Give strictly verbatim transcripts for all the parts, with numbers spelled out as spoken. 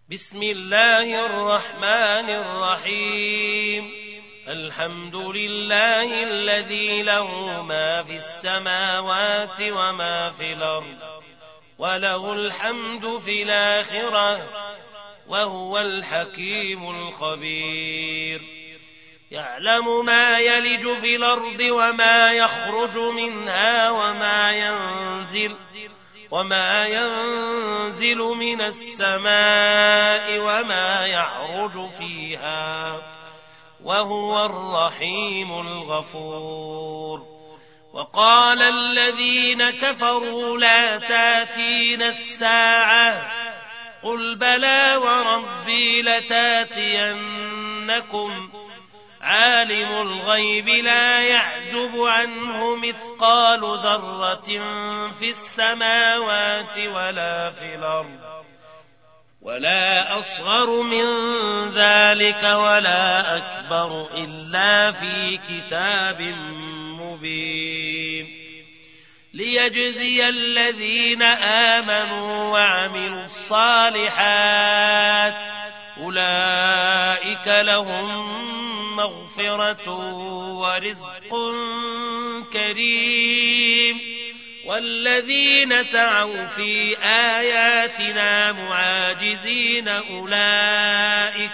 بسم الله الرحمن الرحيم. الحمد لله الذي له ما في السماوات وما في الأرض وله الحمد في الآخرة وهو الحكيم الخبير. يعلم ما يلج في الأرض وما يخرج منها وما ينزل وما ينزل من السماء وما يعرج فيها وهو الرحيم الغفور. وقال الذين كفروا لا تاتينا الساعة قل بلى وربي لتاتينكم عالم الغيب لا يعزب عنه مثقال ذرة في السماوات ولا في الأرض ولا أصغر من ذلك ولا أكبر إلا في كتاب مبين ليجزي الذين آمنوا وعملوا الصالحات أولئك لهم مغفرة ورزق كريم. والذين سعوا في آياتنا معاجزين أولئك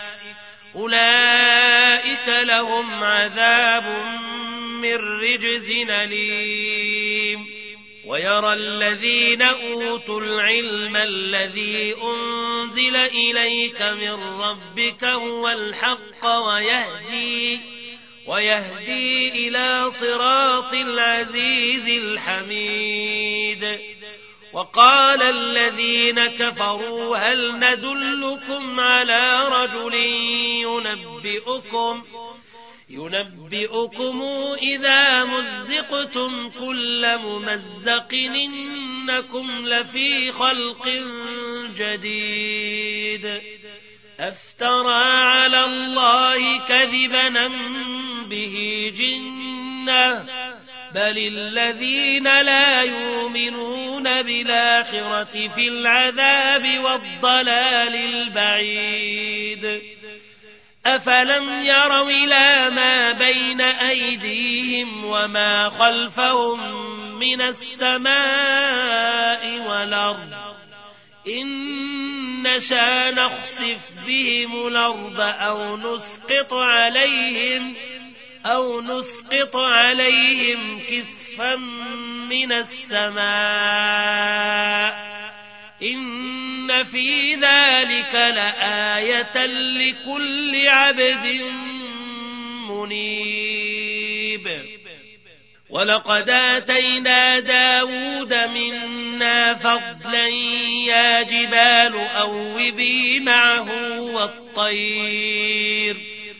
أولئك لهم عذاب من رجز أليم. ويرى الذين أوتوا العلم الذي أنزل إليك من ربك هو الحق ويهدي, ويهدي إلى صراط العزيز الحميد. وقال الذين كفروا هل ندلكم على رجل ينبئكم ينبئكم إذا مزقتم كل ممزق إنكم لفي خلق جديد أفترى على الله كذبا أم به جنة بل الذين لا يؤمنون بالآخرة في العذاب والضلال البعيد. أفلم يروا إلى ما بين أيديهم وما خلفهم من السماء والأرض إن نشأ نخسف بهم الأرض أو نسقط عليهم أو نسقط عليهم كسفا من السماء إن في ذلك لآية لكل عبد منيب. ولقد آتينا داود منا فضلا يا جبال أوبي معه والطير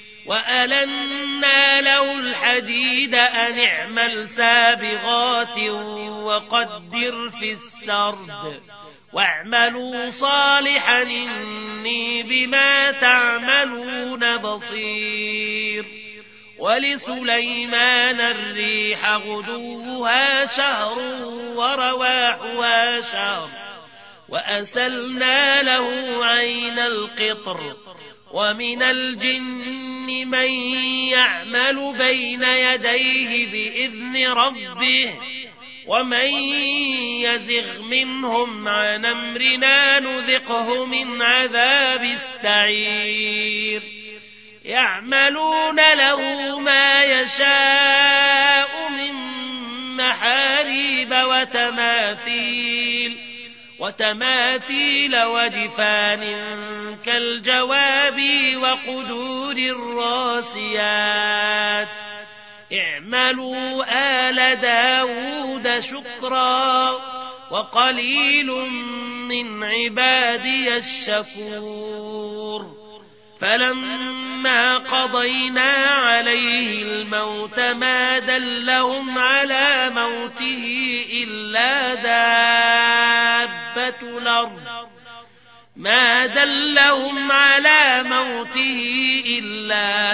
وألنا له الحديد أن اعمل سابغات وقدر في السرد واعملوا صالحا إني بما تعملون بصير. ولسليمان الريح غدوها شهر ورواحها شهر وأسلنا له عين القطر ومن الجن من يعمل بين يديه بإذن ربه ومن يزغ منهم عن أمرنا نذقه من عذاب السعير. يعملون له ما يشاء من محاريب وتماثيل وتماثيل وجفان كالجواب وقدور الراسيات اعملوا آل داود شكرا وقليل من عبادي الشكور. فلما قضينا عليه الموت ما دلهم على موته إلا دابة الأرض ما دلهم على موته إلا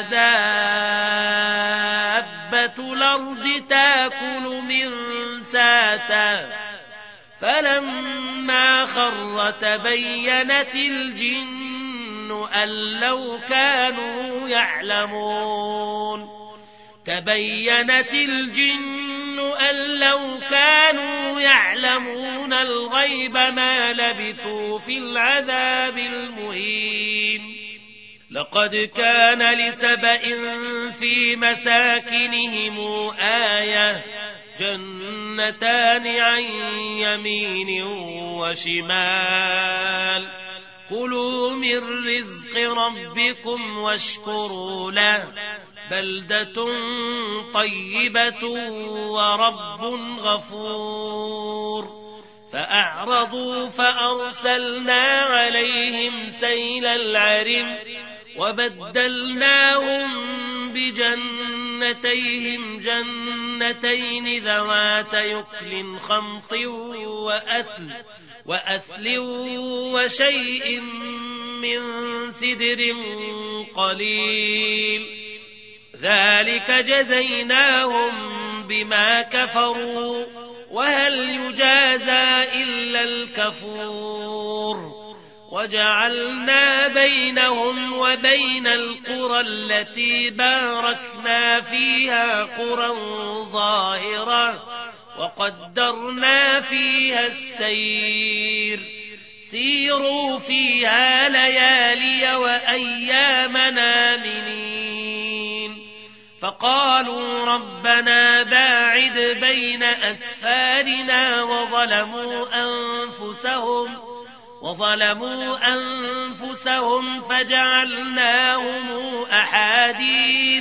دابة الأرض تأكل من ساته فلما خر تبينت الجن أن لو كانوا يعلمون تبينت الجن أن لو كانوا يعلمون الغيب ما لبثوا في العذاب المهين لقد كان لسبإ في مساكنهم آية جنتان عن يمين وشمال كلوا من رزق ربكم واشكروا له بلدة طيبة ورب غفور فأعرضوا فأرسلنا عليهم سيل العرم وبدلناهم بجنتيهم جنتين ذوات يكل خمط وأثل, وأثل وشيء من سدر قليل ذلك جزيناهم بما كفروا وهل يجازى إلا الكفور وجعلنا بينهم وبين القرى التي باركنا فيها قرى ظاهرة وقدرنا فيها السير سيروا فيها ليالي وأيام آمنين فقالوا ربنا باعد بين أسفارنا وظلموا أنفسهم وظلموا أنفسهم فجعلناهم أحاديث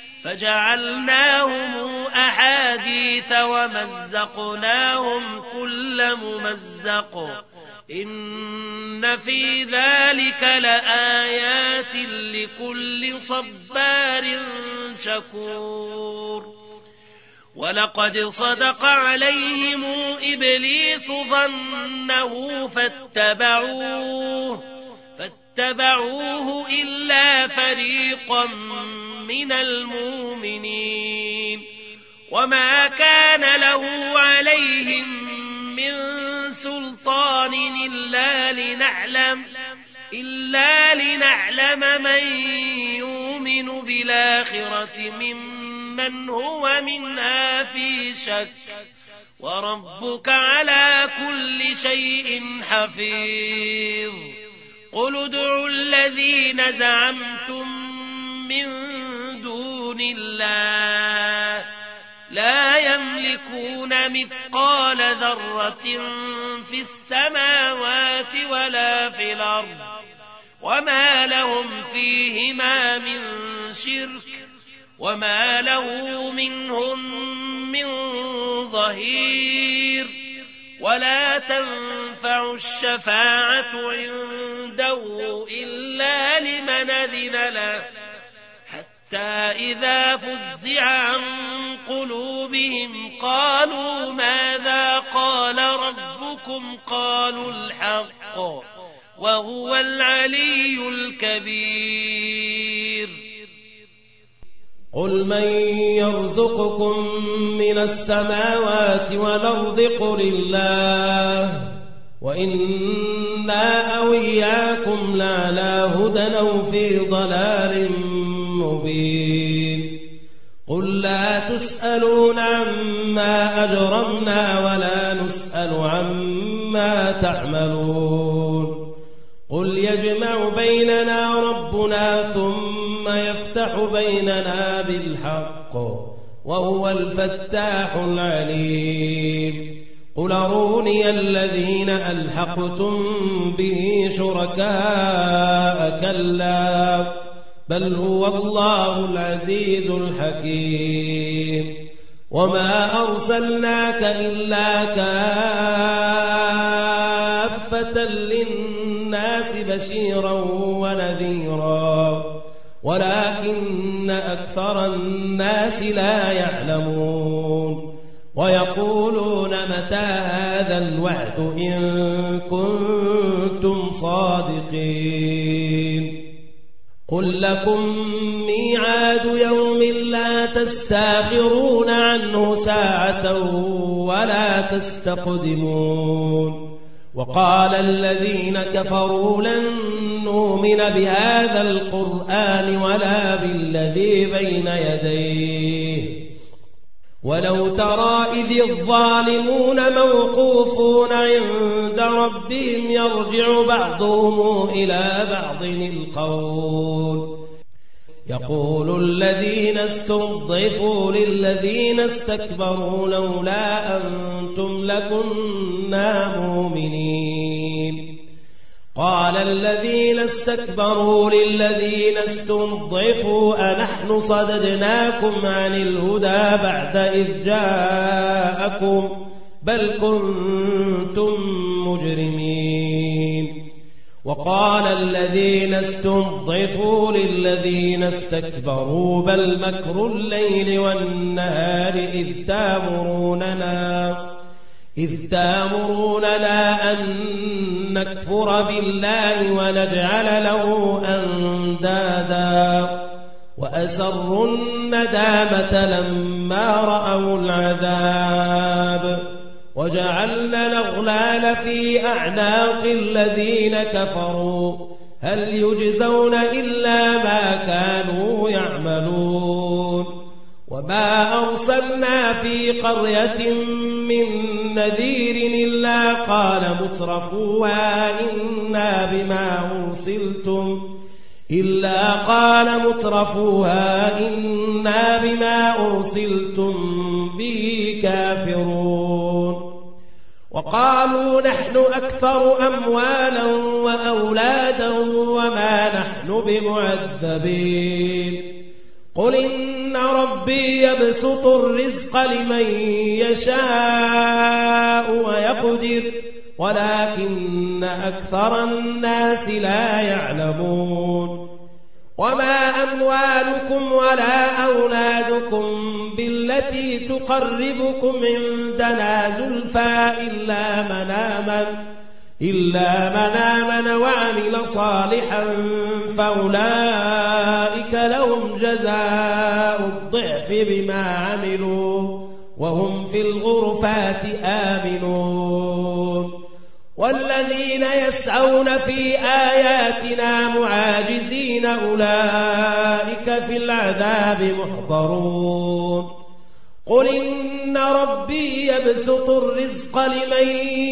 فجعلناهم أحاديث ومزقناهم كل ممزق إن في ذلك لآيات لكل صبار شكور ولقد صدق عليهم إبليس ظنه فاتبعوه فاتبعوه إلا فريقا من المؤمنين وما كان له عليهم من سلطان إلا لنعلم إلا لنعلم من يؤمن بالآخرة ممن هو منها في شك وربك على كل شيء حفيظ قل ادعوا الذين زعمتم من دون الله لا يملكون مثقال ذرة في السماوات ولا في الأرض وما لهم فيهما من شرك وما له منهم من ظهير ولا تنفع الشفاعة عنده إلا لمن أذن له حتى إذا فزع عن قلوبهم قالوا ماذا قال ربكم قالوا الحق وهو العلي الكبير قل من يرزقكم من السماوات والأرض قل الله وإنا أو إياكم لعلى هدى أو في ضلال مبين قل لا تسألون عما أجرمنا ولا نسأل عما تعملون قل يجمع بيننا ربنا ثم يفتح بيننا بالحق وهو الفتاح العليم قل أروني الذين ألحقتم به شركاء كلا بل هو الله العزيز الحكيم وما أرسلناك إلا كافة للناس بشيرا ونذيرا ولكن أكثر الناس لا يعلمون ويقولون متى هذا الوعد إن كنتم صادقين قل لكم ميعاد يوم لا تستاخرون عنه ساعة ولا تستقدمون وقال الذين كفروا لن نؤمن بهذا القرآن ولا بالذي بين يديه ولو ترى إذ الظالمون موقوفون عند ربهم يرجع بعضهم إلى بعض القول يقول الذين استضعفوا للذين استكبروا لولا أنتم لكنا مؤمنين قال الذين استكبروا للذين استضعفوا أنحن صددناكم عن الهدى بعد إذ جاءكم بل كنتم مجرمين وقال الذين استضعفوا للذين استكبروا بل مكر الليل والنهار إذ تامروننا إذ تامروننا أن نكفر بالله ونجعل له أندادا وأسروا الندامة لما رأوا العذاب وجعلنا الأغلال في أعناق الذين كفروا هل يجزون إلا ما كانوا يعملون وما أرسلنا في قرية من نذير إلا قال مترفوها إنا بما أرسلتم إلا قال مترفوها إنا بما أرسلتم به كافرون وقالوا نحن أكثر أموالا وأولادا وما نحن بمعذبين قل إن ربي يبسط الرزق لمن يشاء ويقدر ولكن أكثر الناس لا يعلمون وما أموالكم ولا أولادكم بالتي تقربكم عندنا زلفى إلا من آمن إلا من آمن وعمل صالحا فأولئك لهم جزاء الضعف بما عملوا وهم في الغرفات آمنون والذين يسعون في آياتنا معاجزين أولئك في العذاب محضرون قل إن ربي يبسط الرزق لمن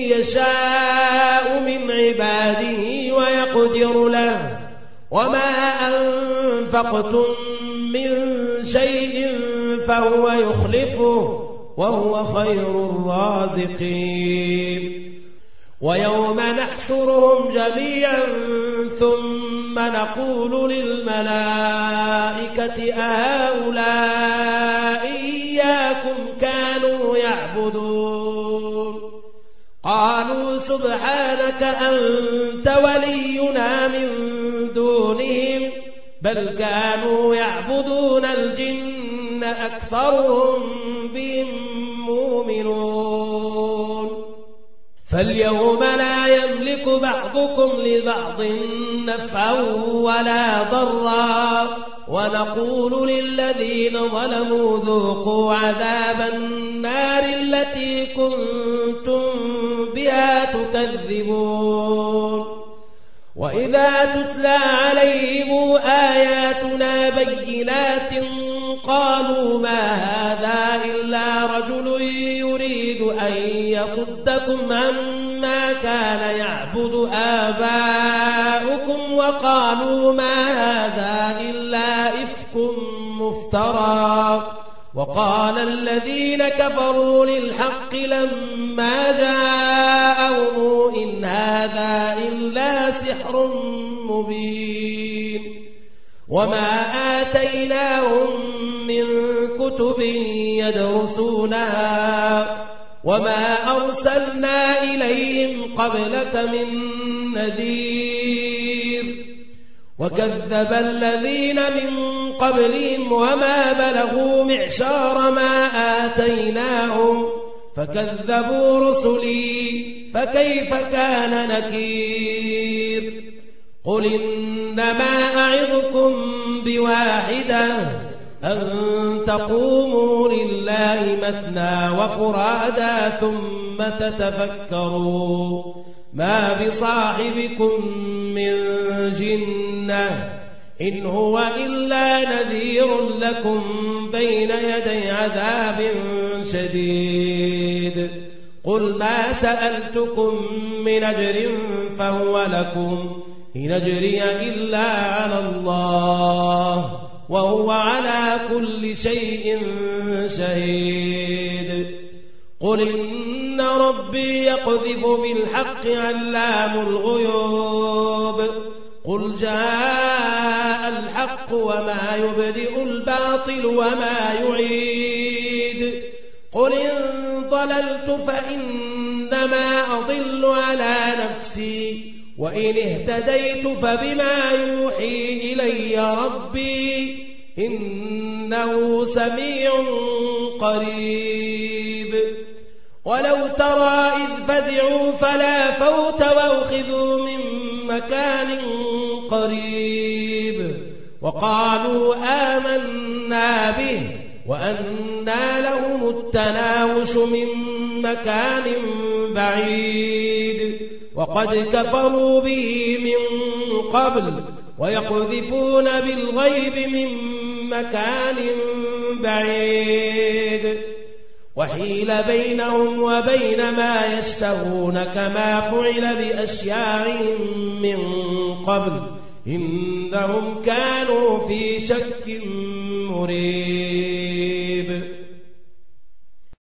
يشاء من عباده ويقدر له وما أنفقتم من شيء فهو يخلفه وهو خير الرازقين ويوم نحشرهم جميعا ثم نقول للملائكة أهؤلاء إياكم كانوا يعبدون قالوا سبحانك أنت ولينا من دونهم بل كانوا يعبدون الجن أكثرهم بهم مؤمنون فاليوم لا يملك بعضكم لبعض نفعا ولا ضرا ونقول للذين ظلموا ذوقوا عذاب النار التي كنتم بها تكذبون وإذا تتلى عليهم آياتنا بينات قالوا ما هذا إلا رجل يريد أن يصدكم عما كان يعبد آباؤكم وقالوا ما هذا إلا إفك مفترى وقال الذين كفروا للحق لما جاءهم إن هذا إلا سحر مبين وما آتيناهم من كتب يدرسونها وما أرسلنا إليهم قبلك من نذير وكذب الذين من قبلهم وما بلغوا معشار ما آتيناهم فكذبوا رسلي فكيف كان نكير قل إنما أعظكم بواحدة أن تقوموا لله مثنى وفرادا ثم تتفكروا ما بصاحبكم من جنة إن هو إلا نذير لكم بين يدي عذاب شديد قل ما سألتكم من أجر فهو لكم إن أجري إلا على الله وهو على كل شيء شهيد قل إن ربي يقذف بالحق علام الغيوب قل جاء الحق وما يبدئ الباطل وما يعيد قل إن ضللت فإنما أضل على نفسي وإن اهتديت فبما يوحي إلي ربي إنه سميع قريب ولو ترى إذ فزعوا فلا فوت وأخذوا من مكان قريب وقالوا آمنا به وأنى لهم التناوش من مكان بعيد وقد كفروا به من قبل ويقذفون بالغيب من مكان بعيد وحيل بينهم وبين ما يشتهون كما فعل بأشياعهم من قبل إنهم كانوا في شك مريب